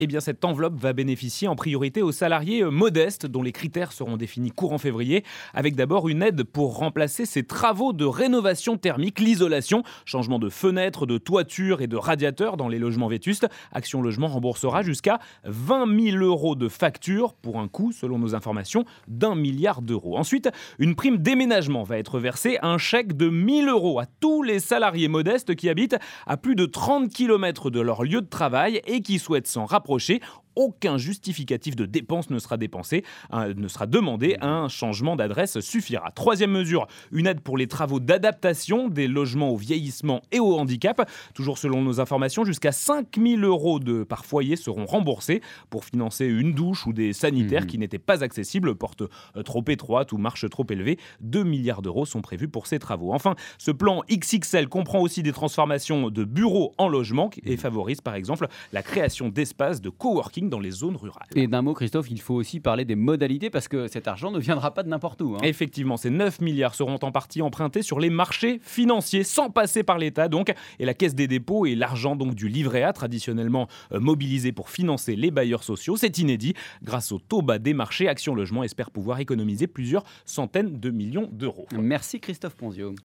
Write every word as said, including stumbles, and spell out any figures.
Eh bien, cette enveloppe va bénéficier en priorité aux salariés euh, modestes dont les critères seront définis courant février, avec d'abord une aide pour remplacer ces travaux de rénovation thermique, l'isolation, changement de fenêtres, de toitures et de radiateurs dans les logements vétustes. Action Logement remboursera jusqu'à vingt mille euros de facture pour un coût, selon nos informations, d'un milliard d'euros. Ensuite, une prime déménagement va être versée, un chèque de mille euros à tous les salariés modestes qui habitent à plus de trente kilomètres de leur lieu de travail et qui souhaitent s'en rapprocher. Aucun justificatif de dépense ne sera dépensé, euh, ne sera demandé, un changement d'adresse suffira. Troisième mesure, une aide pour les travaux d'adaptation des logements au vieillissement et au handicap. Toujours selon nos informations, jusqu'à cinq mille euros de, par foyer seront remboursés pour financer une douche ou des sanitaires mmh. qui n'étaient pas accessibles, porte euh, trop étroite ou marche trop élevée. deux milliards d'euros sont prévus pour ces travaux. Enfin, ce plan X X L comprend aussi des transformations de bureaux en logements et favorise par exemple la création d'espaces de coworking dans les zones rurales. Et d'un mot, Christophe, il faut aussi parler des modalités parce que cet argent ne viendra pas de n'importe où. Hein. Effectivement, ces neuf milliards seront en partie empruntés sur les marchés financiers sans passer par l'État donc. Et la Caisse des dépôts et l'argent donc du livret A traditionnellement euh, mobilisé pour financer les bailleurs sociaux, c'est inédit. Grâce au taux bas des marchés, Action Logement espère pouvoir économiser plusieurs centaines de millions d'euros. Merci Christophe Ponzio.